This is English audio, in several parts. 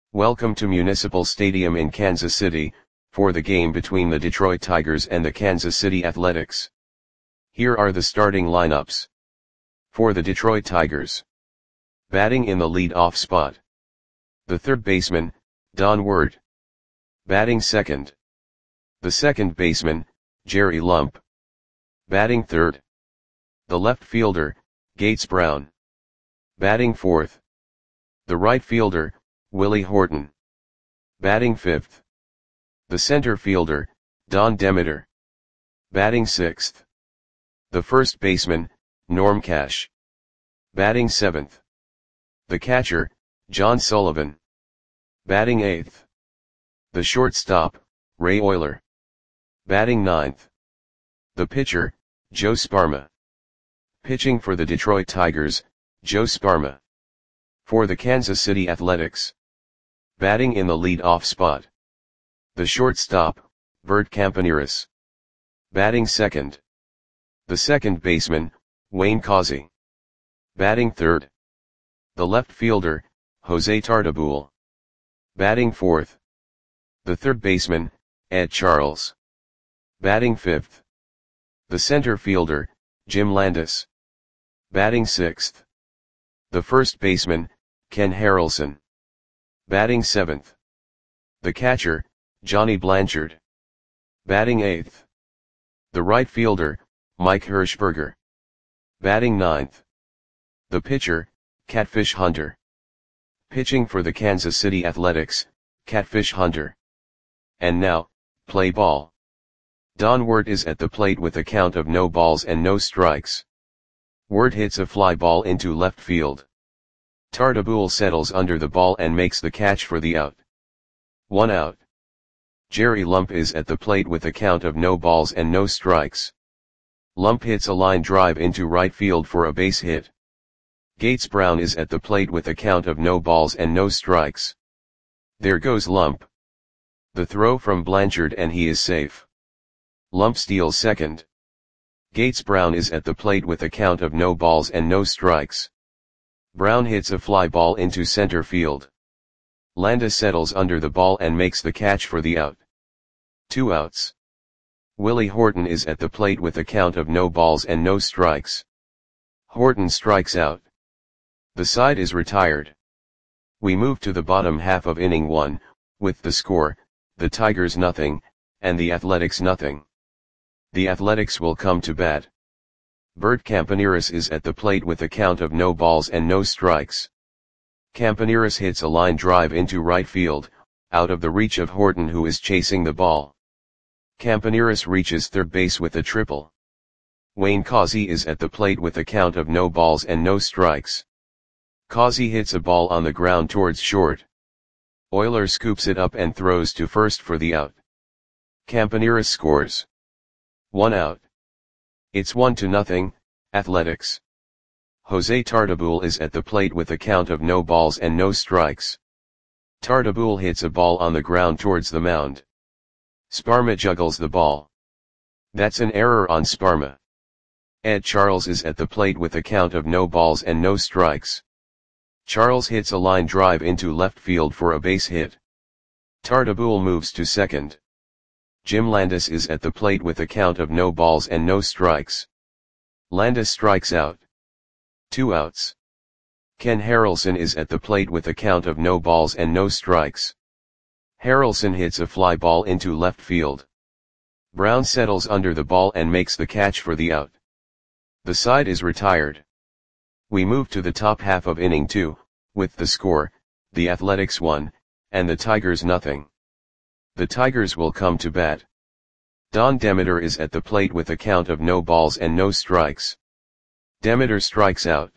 Welcome to Municipal Stadium in Kansas City, for the game between the Detroit Tigers and the Kansas City Athletics. Here are the starting lineups. For the Detroit Tigers. Batting in the lead-off spot. The third baseman, Don Ward. Batting second. The second baseman, Jerry Lump. Batting third. The left fielder, Gates Brown. Batting fourth. The right fielder, Willie Horton. Batting fifth. The center fielder, Don Demeter. Batting sixth. The first baseman, Norm Cash. Batting seventh. The catcher, John Sullivan. Batting eighth. The shortstop, Ray Oyler. Batting ninth. The pitcher, Joe Sparma. Pitching for the Detroit Tigers, Joe Sparma. For the Kansas City Athletics. Batting in the lead-off spot. The shortstop, Bert Campaneris. Batting second. The second baseman, Wayne Causey. Batting third. The left fielder, Jose Tartabull. Batting fourth. The third baseman, Ed Charles. Batting fifth. The center fielder, Jim Landis. Batting sixth. The first baseman, Ken Harrelson. Batting seventh. The catcher, Johnny Blanchard. Batting eighth. The right fielder, Mike Hirschberger. Batting ninth. The pitcher, Catfish Hunter. Pitching for the Kansas City Athletics, Catfish Hunter. And now, play ball. Don Ward is at the plate with a count of no balls and no strikes. Ward hits a fly ball into left field. Tartabull settles under the ball and makes the catch for the out. 1 out. Jerry Lump is at the plate with a count of no balls and no strikes. Lump hits a line drive into right field for a base hit. Gates Brown is at the plate with a count of no balls and no strikes. There goes Lump. The throw from Blanchard and he is safe. Lump steals second. Gates Brown is at the plate with a count of no balls and no strikes. Brown hits a fly ball into center field. Landis settles under the ball and makes the catch for the out. 2 outs. Willie Horton is at the plate with a count of no balls and no strikes. Horton strikes out. The side is retired. We move to the bottom half of inning 1, with the score, the Tigers nothing, and the Athletics nothing. The Athletics will come to bat. Bert Campaneris is at the plate with a count of no balls and no strikes. Campaneris hits a line drive into right field, out of the reach of Horton who is chasing the ball. Campaneris reaches third base with a triple. Wayne Causey is at the plate with a count of no balls and no strikes. Causey hits a ball on the ground towards short. Oyler scoops it up and throws to first for the out. Campaneris scores. 1 out. It's 1-0, Athletics. Jose Tartabull is at the plate with a count of no balls and no strikes. Tartabull hits a ball on the ground towards the mound. Sparma juggles the ball. That's an error on Sparma. Ed Charles is at the plate with a count of no balls and no strikes. Charles hits a line drive into left field for a base hit. Tartabull moves to second. Jim Landis is at the plate with a count of no balls and no strikes. Landis strikes out. 2 outs. Ken Harrelson is at the plate with a count of no balls and no strikes. Harrelson hits a fly ball into left field. Brown settles under the ball and makes the catch for the out. The side is retired. We move to the top half of inning 2, with the score, the Athletics 1, and the Tigers nothing. The Tigers will come to bat. Don Demeter is at the plate with a count of no balls and no strikes. Demeter strikes out.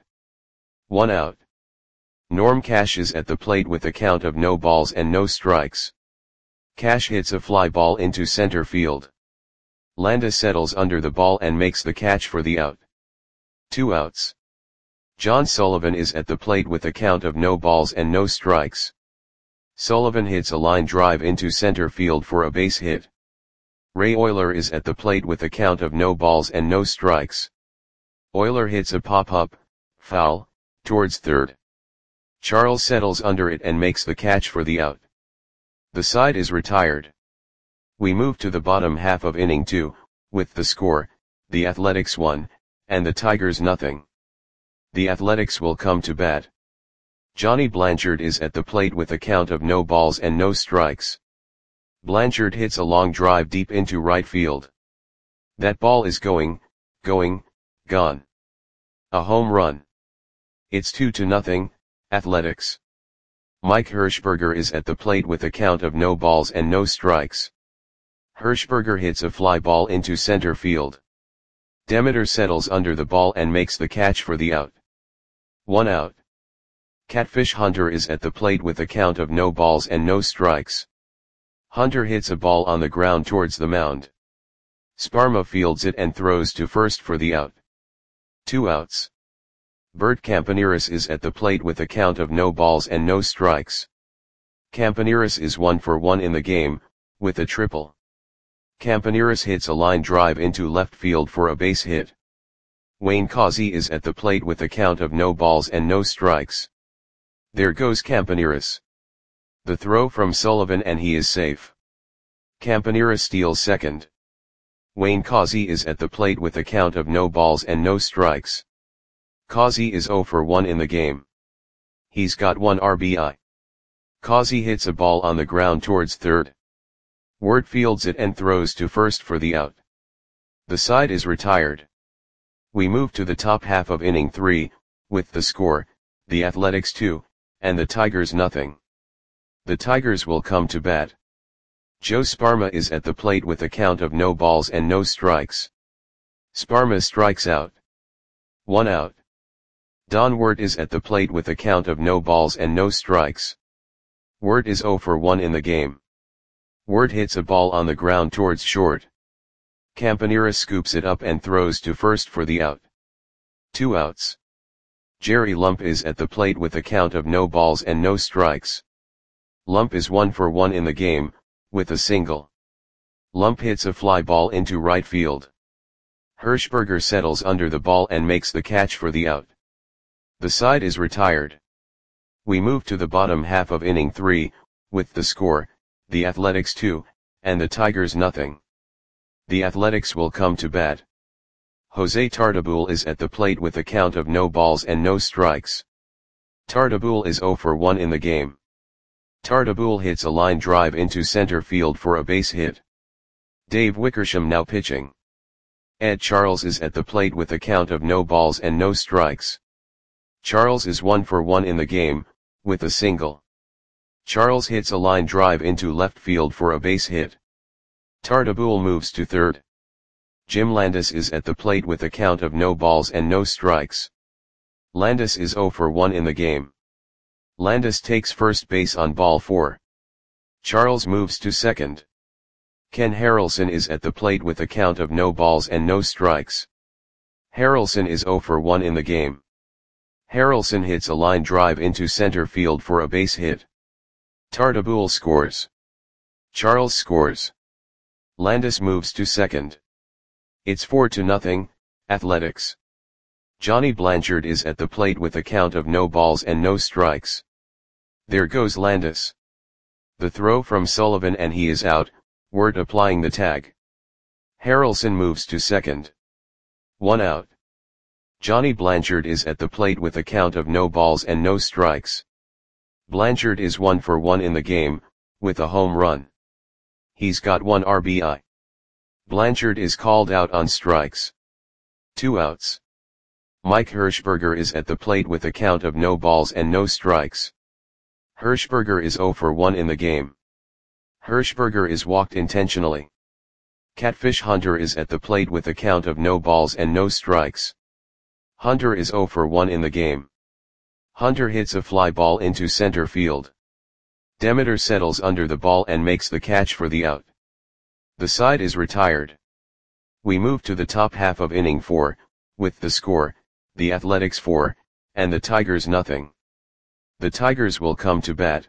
1 out. Norm Cash is at the plate with a count of no balls and no strikes. Cash hits a fly ball into center field. Landis settles under the ball and makes the catch for the out. 2 outs. John Sullivan is at the plate with a count of no balls and no strikes. Sullivan hits a line drive into center field for a base hit. Ray Oyler is at the plate with a count of no balls and no strikes. Oyler hits a pop-up, foul, towards third. Charles settles under it and makes the catch for the out. The side is retired. We move to the bottom half of inning 2, with the score, the Athletics 1, and the Tigers nothing. The Athletics will come to bat. Johnny Blanchard is at the plate with a count of no balls and no strikes. Blanchard hits a long drive deep into right field. That ball is gone. A home run. It's 2-0, Athletics. Mike Hirschberger is at the plate with a count of no balls and no strikes. Hirschberger hits a fly ball into center field. Demeter settles under the ball and makes the catch for the out. 1 out. Catfish Hunter is at the plate with a count of no balls and no strikes. Hunter hits a ball on the ground towards the mound. Sparma fields it and throws to first for the out. 2 outs. Bert Campaneris is at the plate with a count of no balls and no strikes. Campaneris is 1-for-1 in the game, with a triple. Campaneris hits a line drive into left field for a base hit. Wayne Causey is at the plate with a count of no balls and no strikes. There goes Campaneris. The throw from Sullivan and he is safe. Campaneris steals second. Wayne Causey is at the plate with a count of no balls and no strikes. Causey is 0-for-1 in the game. He's got 1 RBI. Causey hits a ball on the ground towards third. Wirt fields it and throws to first for the out. The side is retired. We move to the top half of inning 3, with the score, the Athletics 2, and the Tigers nothing. The Tigers will come to bat. Joe Sparma is at the plate with a count of no balls and no strikes. Sparma strikes out. 1 out. Don Wirt is at the plate with a count of no balls and no strikes. Wirt is 0-for-1 in the game. Wirt hits a ball on the ground towards short. Campaneris scoops it up and throws to first for the out. 2 outs. Jerry Lump is at the plate with a count of no balls and no strikes. Lump is 1-for-1 in the game, with a single. Lump hits a fly ball into right field. Hirschberger settles under the ball and makes the catch for the out. The side is retired. We move to the bottom half of inning 3, with the score, the Athletics 2, and the Tigers nothing. The Athletics will come to bat. Jose Tartabull is at the plate with a count of no balls and no strikes. Tartabull is 0-for-1 in the game. Tartabull hits a line drive into center field for a base hit. Dave Wickersham now pitching. Ed Charles is at the plate with a count of no balls and no strikes. Charles is 1-for-1 in the game, with a single. Charles hits a line drive into left field for a base hit. Tartabull moves to third. Jim Landis is at the plate with a count of no balls and no strikes. Landis is 0-for-1 in the game. Landis takes first base on ball 4. Charles moves to second. Ken Harrelson is at the plate with a count of no balls and no strikes. Harrelson is 0-for-1 in the game. Harrelson hits a line drive into center field for a base hit. Tartabull scores. Charles scores. Landis moves to second. It's 4-0, Athletics. Johnny Blanchard is at the plate with a count of no balls and no strikes. There goes Landis. The throw from Sullivan and he is out, Wirt applying the tag. Harrelson moves to second. 1 out. Johnny Blanchard is at the plate with a count of no balls and no strikes. Blanchard is 1-for-1 in the game, with a home run. He's got 1 RBI. Blanchard is called out on strikes. 2 outs. Mike Hirschberger is at the plate with a count of no balls and no strikes. Hirschberger is 0-for-1 in the game. Hirschberger is walked intentionally. Catfish Hunter is at the plate with a count of no balls and no strikes. Hunter is 0-for-1 in the game. Hunter hits a fly ball into center field. Demeter settles under the ball and makes the catch for the out. The side is retired. We move to the top half of inning 4, with the score, the Athletics 4, and the Tigers nothing. The Tigers will come to bat.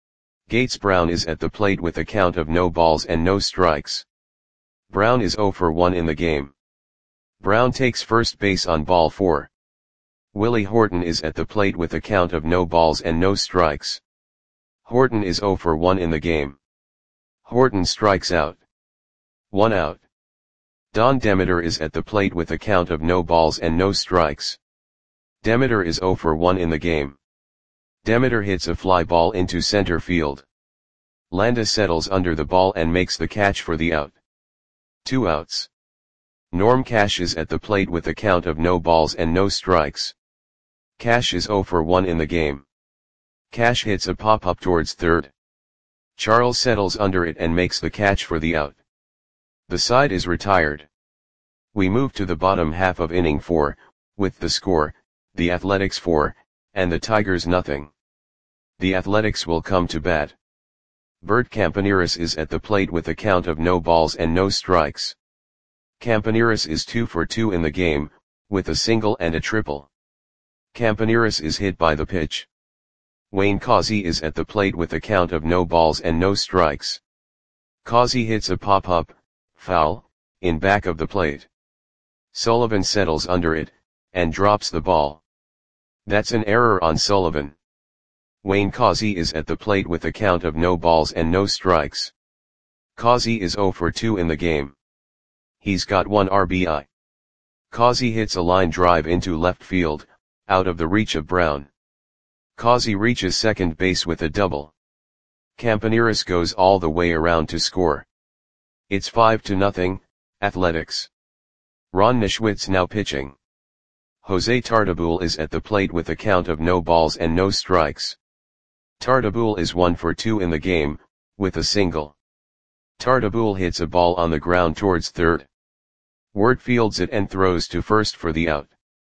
Gates Brown is at the plate with a count of no balls and no strikes. Brown is 0-for-1 in the game. Brown takes first base on ball 4. Willie Horton is at the plate with a count of no balls and no strikes. Horton is 0 for 1 in the game. Horton strikes out. 1 out. Don Demeter is at the plate with a count of no balls and no strikes. Demeter is 0 for 1 in the game. Demeter hits a fly ball into center field. Landis settles under the ball and makes the catch for the out. 2 outs. Norm Cash is at the plate with a count of no balls and no strikes. Cash is 0 for 1 in the game. Cash hits a pop-up towards third. Charles settles under it and makes the catch for the out. The side is retired. We move to the bottom half of inning 4, with the score, the Athletics 4, and the Tigers nothing. The Athletics will come to bat. Bert Campaneris is at the plate with a count of no balls and no strikes. Campaneris is 2 for 2 in the game, with a single and a triple. Campaneris is hit by the pitch. Wayne Causey is at the plate with a count of no balls and no strikes. Causey hits a pop-up, foul, in back of the plate. Sullivan settles under it, and drops the ball. That's an error on Sullivan. Wayne Causey is at the plate with a count of no balls and no strikes. Causey is 0 for 2 in the game. He's got 1 RBI. Causey hits a line drive into left field, out of the reach of Brown. Causey reaches second base with a double. Campaneris goes all the way around to score. It's 5-0, Athletics. Ron Nischwitz now pitching. Jose Tartabull is at the plate with a count of no balls and no strikes. Tartabull is 1 for 2 in the game, with a single. Tartabull hits a ball on the ground towards third. Wirt fields it and throws to first for the out.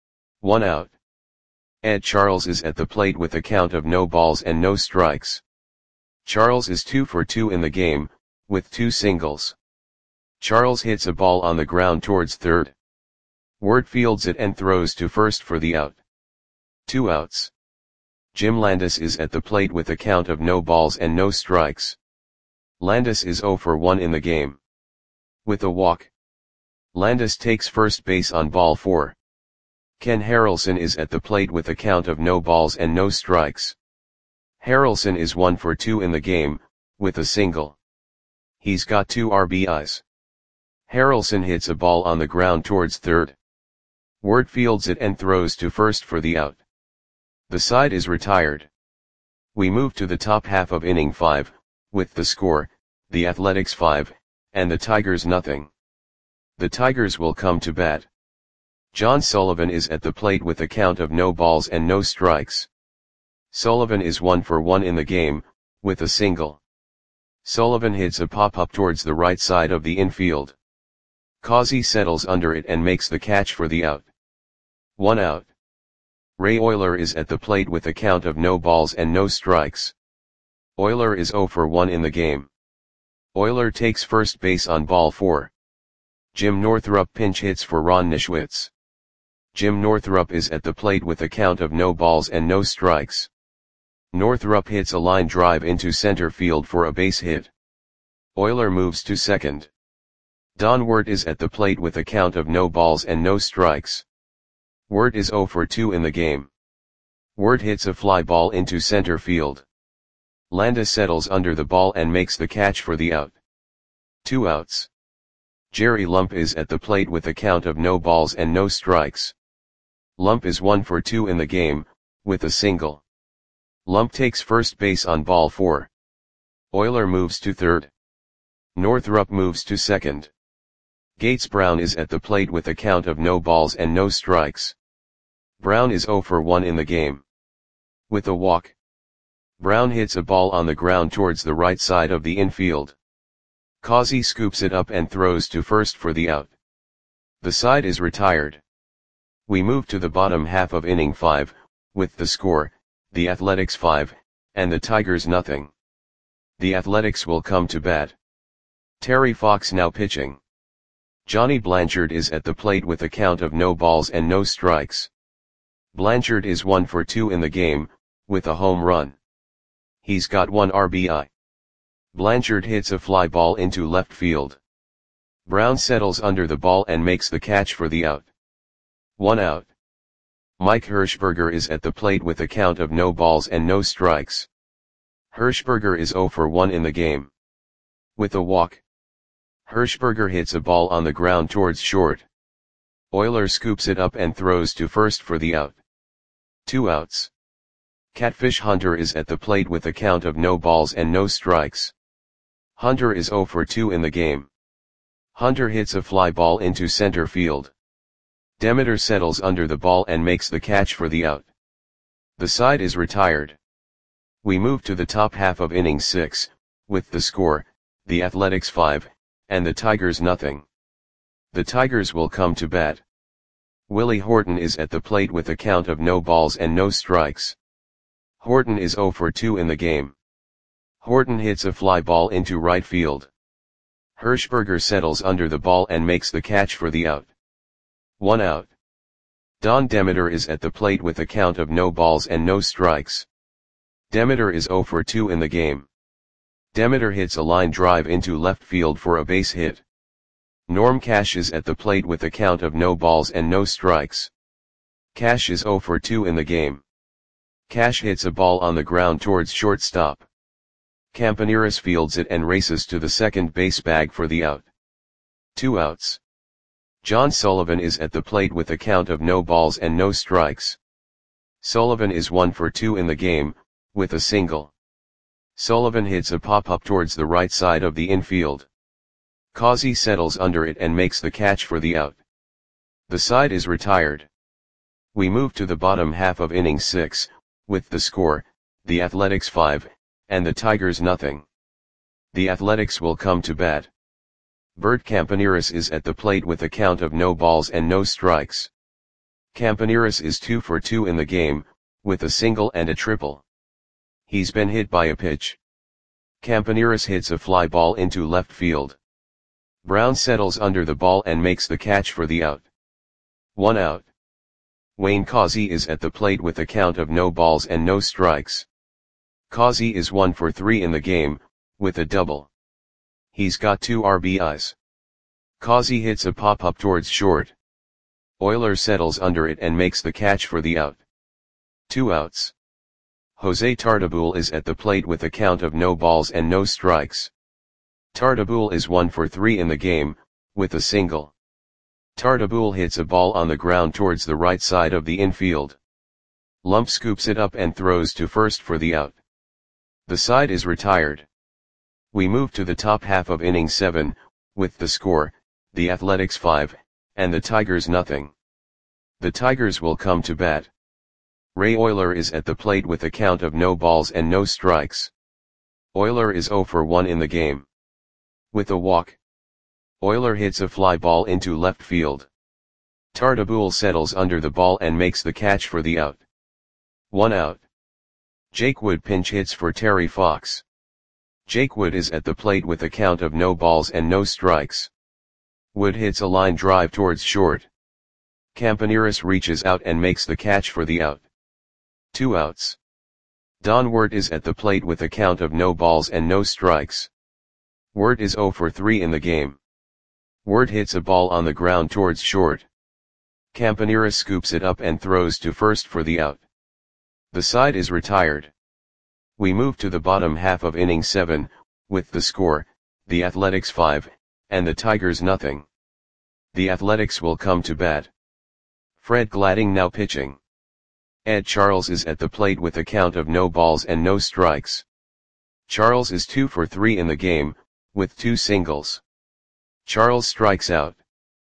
1 out. Ed Charles is at the plate with a count of no balls and no strikes. Charles is 2 for 2 in the game, with 2 singles. Charles hits a ball on the ground towards third. Wirt fields it and throws to first for the out. 2 outs. Jim Landis is at the plate with a count of no balls and no strikes. Landis is 0 for 1 in the game. With a walk. Landis takes first base on ball 4. Ken Harrelson is at the plate with a count of no balls and no strikes. Harrelson is 1 for 2 in the game, with a single. He's got 2 RBIs. Harrelson hits a ball on the ground towards third. Wirt fields it and throws to first for the out. The side is retired. We move to the top half of inning 5, with the score, the Athletics 5, and the Tigers nothing. The Tigers will come to bat. John Sullivan is at the plate with a count of no balls and no strikes. Sullivan is 1 for 1 in the game, with a single. Sullivan hits a pop-up towards the right side of the infield. Causey settles under it and makes the catch for the out. 1 out. Ray Oyler is at the plate with a count of no balls and no strikes. Oyler is 0 for 1 in the game. Oyler takes first base on ball 4. Jim Northrup pinch hits for Ron Nischwitz. Jim Northrup is at the plate with a count of no balls and no strikes. Northrup hits a line drive into center field for a base hit. Oyler moves to second. Don Wirt is at the plate with a count of no balls and no strikes. Wirt is 0 for 2 in the game. Wirt hits a fly ball into center field. Landis settles under the ball and makes the catch for the out. 2 outs. Jerry Lump is at the plate with a count of no balls and no strikes. Lump is 1 for 2 in the game, with a single. Lump takes first base on ball 4. Oyler moves to third. Northrup moves to second. Gates Brown is at the plate with a count of no balls and no strikes. Brown is 0 for 1 in the game. With a walk. Brown hits a ball on the ground towards the right side of the infield. Causey scoops it up and throws to first for the out. The side is retired. We move to the bottom half of inning 5, with the score, the Athletics 5, and the Tigers nothing. The Athletics will come to bat. Terry Fox now pitching. Johnny Blanchard is at the plate with a count of no balls and no strikes. Blanchard is 1 for 2 in the game, with a home run. He's got 1 RBI. Blanchard hits a fly ball into left field. Brown settles under the ball and makes the catch for the out. 1 out. Mike Hirschberger is at the plate with a count of no balls and no strikes. Hirschberger is 0 for 1 in the game. With a walk, Hirschberger hits a ball on the ground towards short. Oyler scoops it up and throws to first for the out. 2 outs. Catfish Hunter is at the plate with a count of no balls and no strikes. Hunter is 0 for 2 in the game. Hunter hits a fly ball into center field. Demeter settles under the ball and makes the catch for the out. The side is retired. We move to the top half of inning 6, with the score, the Athletics 5, and the Tigers nothing. The Tigers will come to bat. Willie Horton is at the plate with a count of no balls and no strikes. Horton is 0 for 2 in the game. Horton hits a fly ball into right field. Hirschberger settles under the ball and makes the catch for the out. 1 out. Don Demeter is at the plate with a count of no balls and no strikes. Demeter is 0 for 2 in the game. Demeter hits a line drive into left field for a base hit. Norm Cash is at the plate with a count of no balls and no strikes. Cash is 0 for 2 in the game. Cash hits a ball on the ground towards shortstop. Campaneris fields it and races to the second base bag for the out. 2 outs. John Sullivan is at the plate with a count of no balls and no strikes. Sullivan is 1 for 2 in the game, with a single. Sullivan hits a pop-up towards the right side of the infield. Causey settles under it and makes the catch for the out. The side is retired. We move to the bottom half of inning 6, with the score, the Athletics 5, and the Tigers nothing. The Athletics will come to bat. Bert Campaneris is at the plate with a count of no balls and no strikes. Campaneris is 2 for 2 in the game, with a single and a triple. He's been hit by a pitch. Campaneris hits a fly ball into left field. Brown settles under the ball and makes the catch for the out. 1 out. Wayne Causey is at the plate with a count of no balls and no strikes. Causey is 1 for 3 in the game, with a double. He's got 2 RBIs. Causey hits a pop-up towards short. Oyler settles under it and makes the catch for the out. 2 outs. Jose Tartabull is at the plate with a count of no balls and no strikes. Tartabull is 1 for 3 in the game, with a single. Tartabull hits a ball on the ground towards the right side of the infield. Lump scoops it up and throws to first for the out. The side is retired. We move to the top half of inning 7, with the score, the Athletics 5, and the Tigers nothing. The Tigers will come to bat. Ray Oyler is at the plate with a count of no balls and no strikes. Oyler is 0 for 1 in the game. With a walk, Oyler hits a fly ball into left field. Tartabull settles under the ball and makes the catch for the out. 1 out. Jake Wood pinch hits for Terry Fox. Jake Wood is at the plate with a count of no balls and no strikes. Wood hits a line drive towards short. Campaneris reaches out and makes the catch for the out. 2 outs. Don Wirt is at the plate with a count of no balls and no strikes. Wirt is 0 for 3 in the game. Wirt hits a ball on the ground towards short. Campaneris scoops it up and throws to first for the out. The side is retired. We move to the bottom half of inning 7, with the score, the Athletics 5, and the Tigers nothing. The Athletics will come to bat. Fred Gladding now pitching. Ed Charles is at the plate with a count of no balls and no strikes. Charles is 2 for 3 in the game, with 2 singles. Charles strikes out.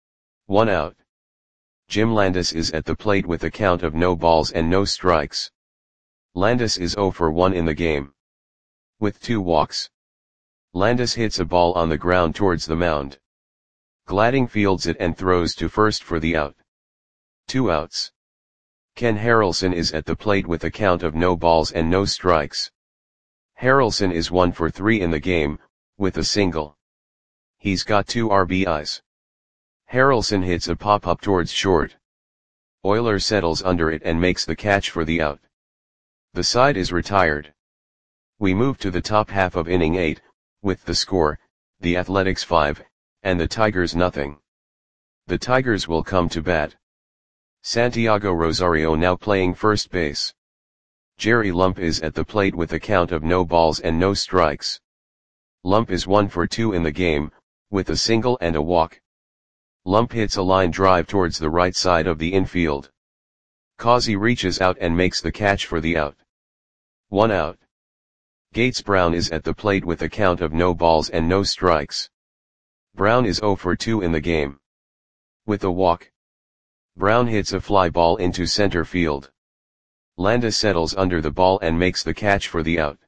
1 out. Jim Landis is at the plate with a count of no balls and no strikes. Landis is 0 for 1 in the game. With 2 walks. Landis hits a ball on the ground towards the mound. Gladding fields it and throws to first for the out. 2 outs. Ken Harrelson is at the plate with a count of no balls and no strikes. Harrelson is 1 for 3 in the game, with a single. He's got 2 RBIs. Harrelson hits a pop-up towards short. Oyler settles under it and makes the catch for the out. The side is retired. We move to the top half of inning 8, with the score, the Athletics 5, and the Tigers nothing. The Tigers will come to bat. Santiago Rosario now playing first base. Jerry Lump is at the plate with a count of no balls and no strikes. Lump is 1 for 2 in the game, with a single and a walk. Lump hits a line drive towards the right side of the infield. Causey reaches out and makes the catch for the out. 1 out. Gates Brown is at the plate with a count of no balls and no strikes. Brown is 0 for 2 in the game. With a walk, Brown hits a fly ball into center field. Landa settles under the ball and makes the catch for the out.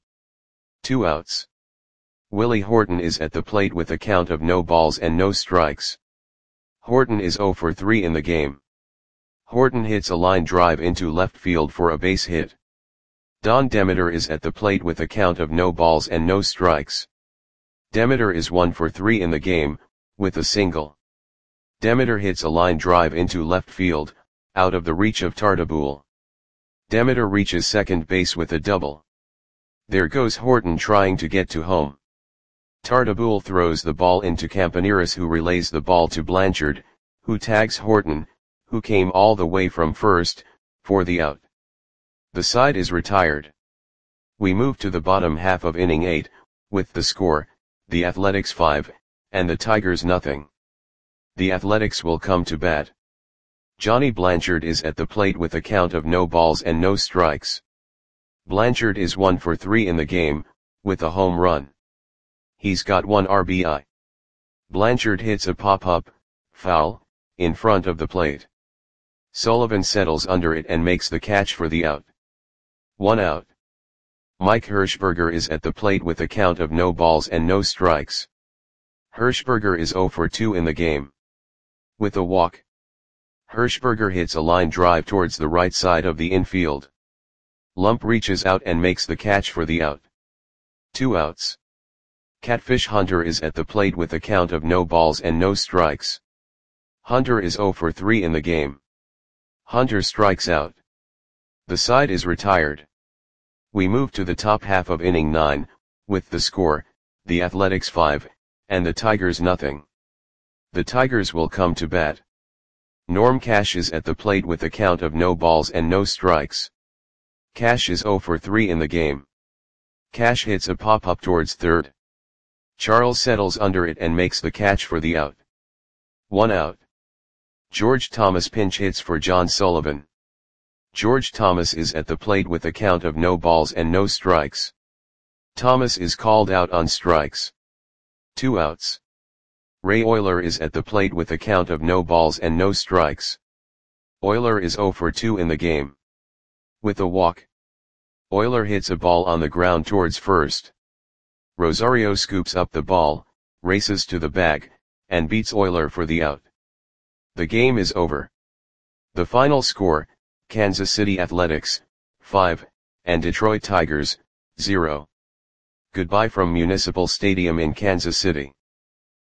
2 outs. Willie Horton is at the plate with a count of no balls and no strikes. Horton is 0 for 3 in the game. Horton hits a line drive into left field for a base hit. Don Demeter is at the plate with a count of no balls and no strikes. Demeter is 1 for 3 in the game, with a single. Demeter hits a line drive into left field, out of the reach of Tartabull. Demeter reaches second base with a double. There goes Horton trying to get to home. Tartabull throws the ball into Campaneris, who relays the ball to Blanchard, who tags Horton, who came all the way from first, for the out. The side is retired. We move to the bottom half of inning 8, with the score, the Athletics 5, and the Tigers nothing. The Athletics will come to bat. Johnny Blanchard is at the plate with a count of no balls and no strikes. Blanchard is 1 for 3 in the game, with a home run. He's got 1 RBI. Blanchard hits a pop-up, foul, in front of the plate. Sullivan settles under it and makes the catch for the out. 1 out. Mike Hirschberger is at the plate with a count of no balls and no strikes. Hirschberger is 0 for 2 in the game. With a walk, Hirschberger hits a line drive towards the right side of the infield. Lump reaches out and makes the catch for the out. 2 outs. Catfish Hunter is at the plate with a count of no balls and no strikes. Hunter is 0 for 3 in the game. Hunter strikes out. The side is retired. We move to the top half of inning 9, with the score, the Athletics 5, and the Tigers nothing. The Tigers will come to bat. Norm Cash is at the plate with a count of no balls and no strikes. Cash is 0 for 3 in the game. Cash hits a pop-up towards third. Charles settles under it and makes the catch for the out. 1 out. George Thomas pinch hits for John Sullivan. George Thomas is at the plate with a count of no balls and no strikes. Thomas is called out on strikes. 2 outs. Ray Oyler is at the plate with a count of no balls and no strikes. Oyler is 0 for 2 in the game. With a walk, Oyler hits a ball on the ground towards first. Rosario scoops up the ball, races to the bag, and beats Oyler for the out. The game is over. The final score, Kansas City Athletics, 5, and Detroit Tigers, 0. Goodbye from Municipal Stadium in Kansas City.